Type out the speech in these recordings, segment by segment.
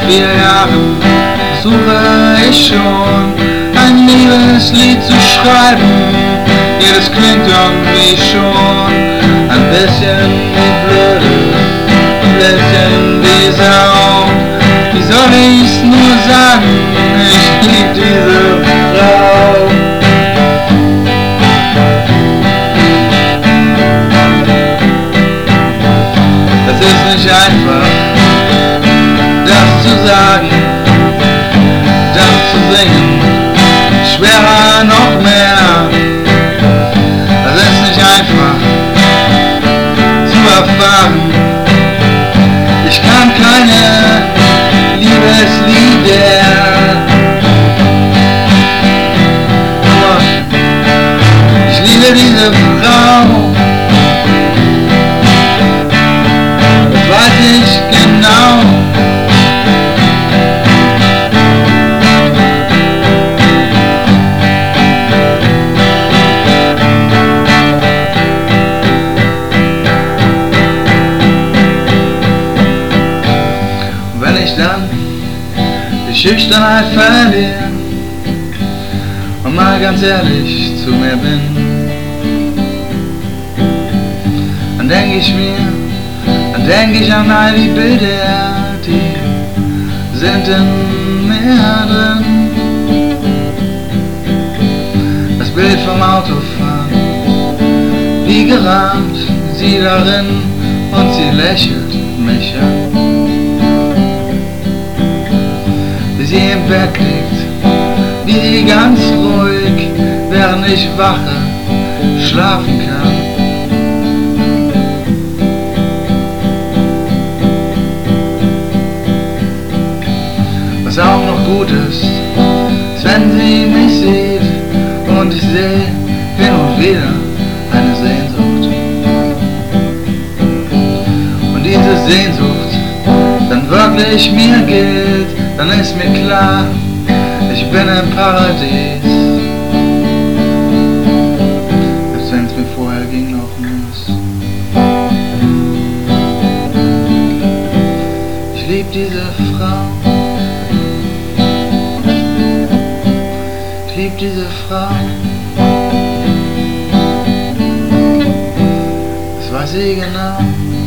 4 Jahren versuche ich schon, ein Liebeslied zu schreiben. Jedes klingt irgendwie schon ein bisschen wie blöde, ein bisschen wie Sau. Wie soll ich's nur sagen? Ich lieb diese Frau. Das ist nicht einfach, das zu sagen, das zu singen, schwerer noch mehr. Das ist nicht einfach zu erfahren. Ich kann keine Liebeslieder, nur ich liebe diese Frau. Das weiß ich genau. Dann die Schüchternheit verliere und mal ganz ehrlich zu mir bin, dann denk ich an all die Bilder, die sind in mir drin. Das Bild vom Autofahren, wie gerahmt, sie darin und sie lächelt mich an. Wie sie im Bett liegt, wie sie ganz ruhig, während ich wache, schlafen kann. Was auch noch gut ist wenn sie mich sieht, und ich sehe hin und wieder eine Sehnsucht. Und diese Sehnsucht dann wirklich mir gilt, dann ist mir klar, ich bin im Paradies. Selbst wenn es mir vorher ging noch mies. Ich lieb diese Frau. Ich lieb diese Frau. Das weiß sie genau.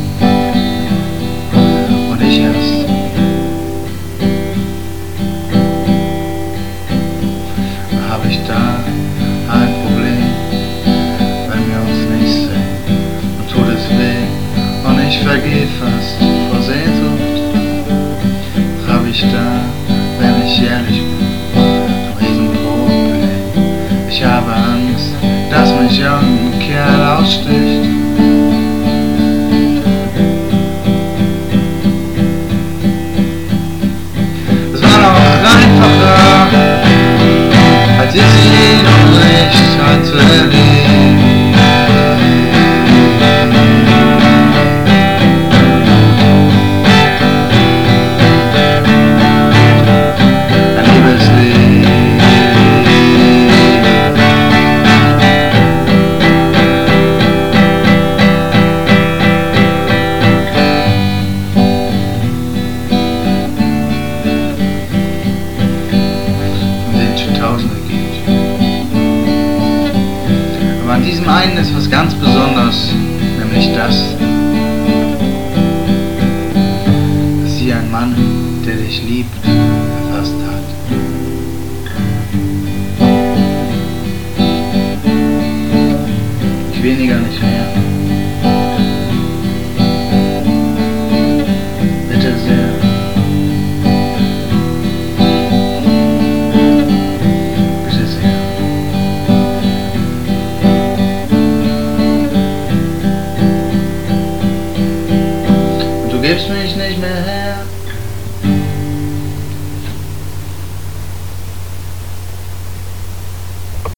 Und ich erst. Hab ich da ein Problem, wenn wir uns nicht sehen, und tut es weh, und ich vergeh fast vor Sehnsucht. Hab ich da, wenn ich ehrlich bin, ein Riesenproblem. Ich habe Angst, dass mich irgendein Kerl aussticht. Es war noch einfacher, als ich sie noch nicht hatte lieb. Ein Liebeslied. Von denen es schon Tausende gibt. Aber an diesem einen ist was ganz Besonderes, nämlich das, dass sie ein Mann, der dich liebt, erfasst hat. Nicht weniger, nicht mehr. Bitte sehr. Bitte sehr. Und du gibst mir